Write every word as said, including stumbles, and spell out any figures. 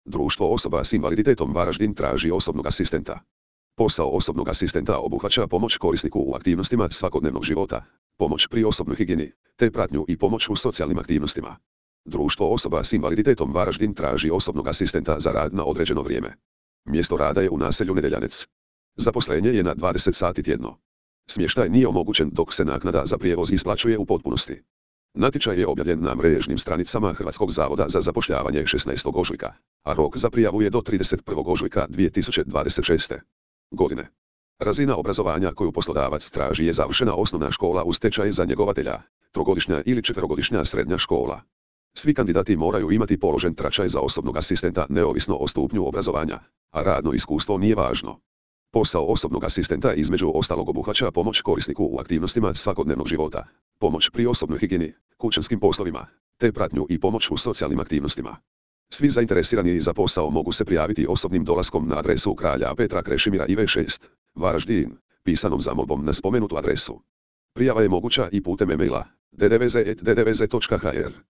Društvo osoba s invaliditetom Varaždin traži osobnog asistenta. Posao osobnog asistenta obuhvaća pomoć korisniku u aktivnostima svakodnevnog života, pomoć pri osobnoj higijeni, te pratnju i pomoć u socijalnim aktivnostima. Društvo osoba s invaliditetom Varaždin traži osobnog asistenta za rad na određeno vrijeme. Mjesto rada je u naselju Nedeljanec. Zaposlenje je na dvadeset sati tjedno. Smještaj nije omogućen dok se naknada za prijevoz isplaćuje u potpunosti. Natječaj je objavljen na mrežnim stranicama Hrvatskog zavoda za zapošljavanje šesnaestog ožujka, a rok za prijavu je do trideset prvog ožujka dvije tisuće dvadeset šeste. godine. Razina obrazovanja koju poslodavac traži je završena osnovna škola uz tečaj za njegovatelja, trogodišnja ili četverogodišnja srednja škola. Svi kandidati moraju imati položen tečaj za osobnog asistenta neovisno o stupnju obrazovanja, a radno iskustvo nije važno. Posao osobnog asistenta između ostalog obuhvaća pomoć korisniku u aktivnostima svakodnevnog života, pomoć pri osobnoj higijeni, kućanskim poslovima, te pratnju i pomoć u socijalnim aktivnostima. Svi zainteresirani za posao mogu se prijaviti osobnim dolaskom na adresu Kralja Petra Krešimira I V šest, Varaždin, pisanom zamolbom na spomenutu adresu. Prijava je moguća i putem e-maila d d v z at d d v z točka h r.